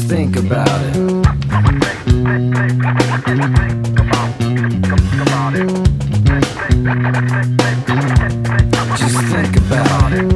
think about it. Just think about it.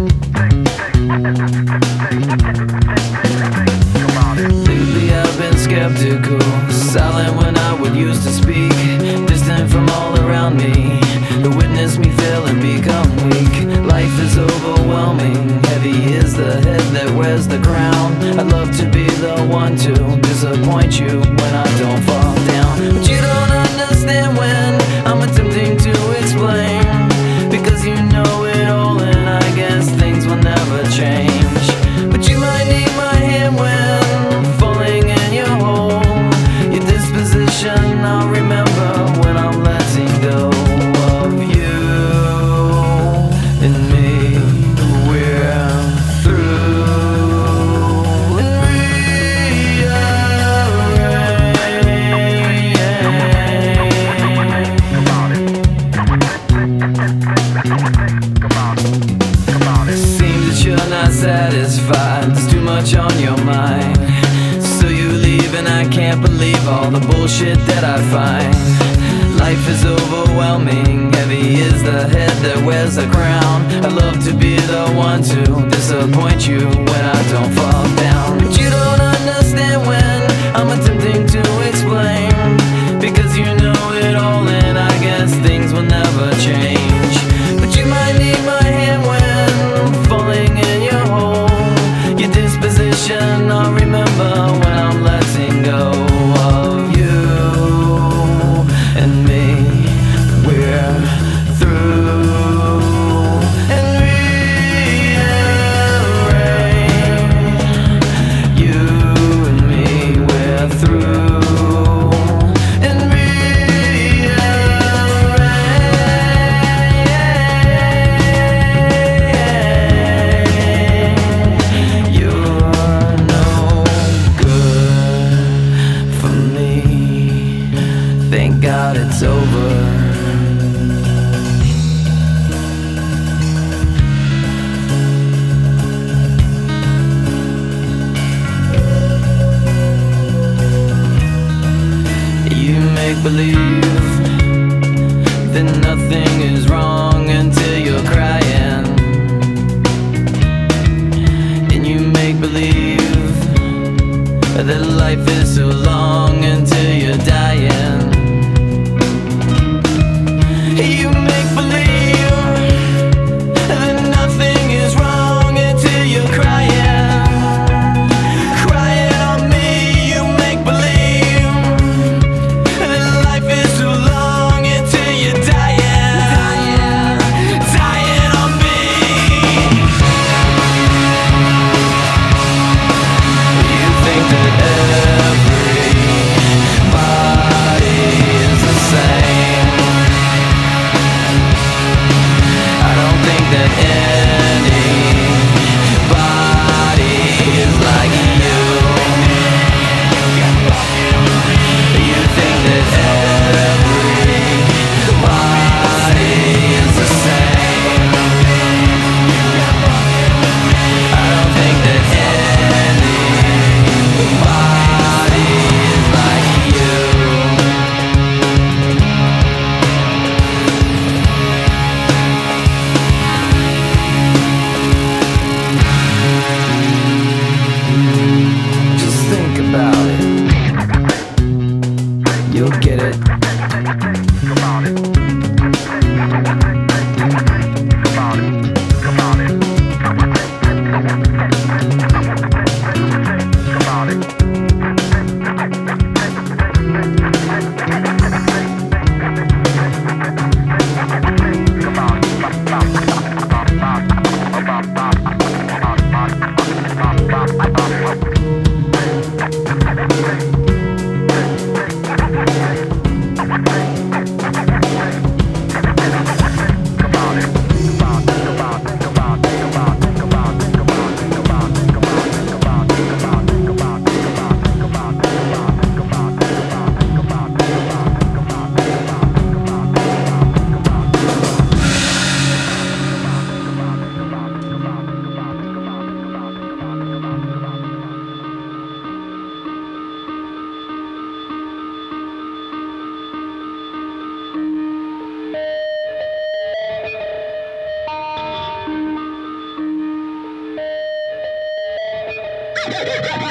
Lately I've been skeptical, silent when I would used to speak, distant from all around me, to witness me fail and become weak. Life is overwhelming, heavy is the head that wears the crown. I'd love to be the one to disappoint you when I don't fall down, but you don't understand when I'm attempting to explain, because you know it all and I guess things will never change. But you might need my hand when falling in your hole. Your disposition I'll remember when I'm letting go of you and me. We're through and seems that you're not satisfied, there's too much on your mind, so you leave and I can't believe all the bullshit that I find. Life is overwhelming, heavy is the head that wears the crown. I'd love to be the one to disappoint you when I don't fall down, but you don't understand when I'm attempting to explain, because you know it all and I guess things will never change. But you might need my hand when falling in your hole. Your disposition I'll remember when I'm letting go of you and me. We're through and rearrange. You and me, we're through and rearrange. You're no good for me. Thank God it's over. You make believe that nothing is wrong until you're crying, and you make believe that life is so long until you're dying. You make believe that nothing is wrong until you're crying, crying on me. You make believe that life is Bye.